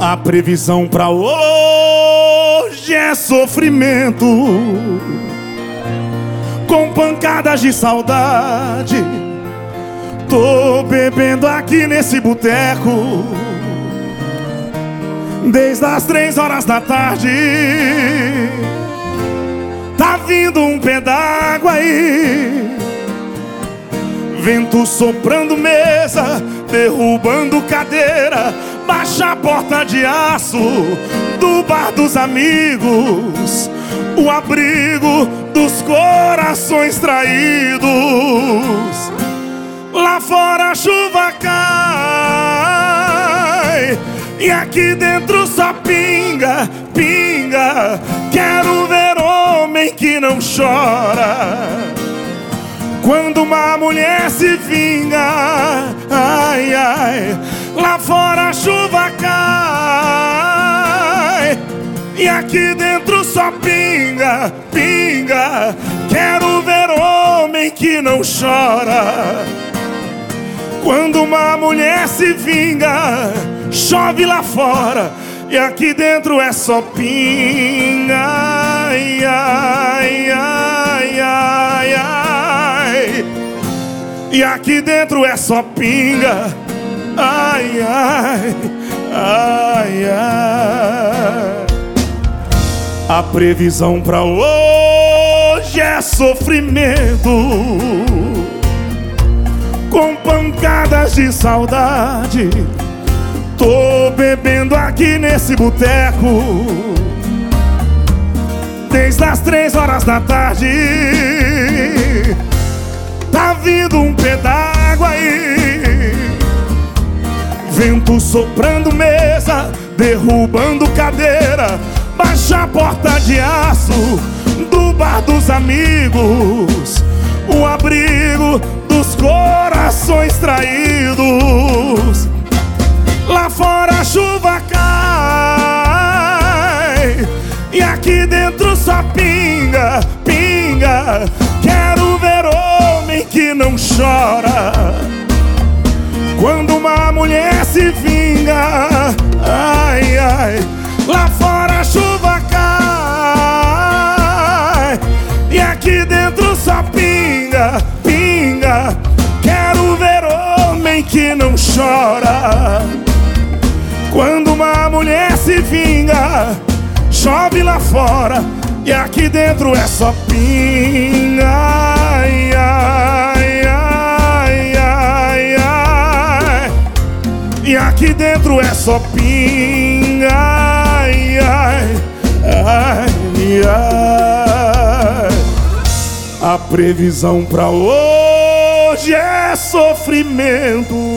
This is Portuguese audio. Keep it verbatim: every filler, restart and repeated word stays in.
A previsão pra hoje é sofrimento, com pancadas de saudade. Tô bebendo aqui nesse boteco desde as três horas da tarde. Tá vindo um pé d'água aí, vento soprando mesa, derrubando cadeira. Baixa a porta de aço do bar dos amigos, o abrigo dos corações traídos. Lá fora a chuva cai e aqui dentro só pinga, pinga. Quero ver homem que não chora quando uma mulher se vinga. Ai, ai. Lá fora a chuva cai e aqui dentro só pinga, pinga. Quero ver homem que não chora quando uma mulher se vinga. Chove lá fora e aqui dentro é só pinga. Ai, ai, ai, ai, ai. E aqui dentro é só pinga. Ai, ai, ai, ai. A previsão pra hoje é sofrimento, com pancadas de saudade. Tô bebendo aqui nesse boteco desde as três horas da tarde. Tá vindo um pé d'água aí, vento soprando mesa, derrubando cadeira. Baixa a porta de aço do bar dos amigos, o abrigo dos corações traídos. Lá fora a chuva cai e aqui dentro só pinga, pinga. Quero ver homem que não chora quando uma mulher se vinga. Ai, ai. Lá fora a chuva cai e aqui dentro só pinga, pinga. Quero ver homem que não chora quando uma mulher se vinga. Chove lá fora e aqui dentro é só pinga. Ai, ai, ai, ai, ai. E aqui dentro é só pinga. Ai, ai, ai, ai. A previsão pra hoje é sofrimento,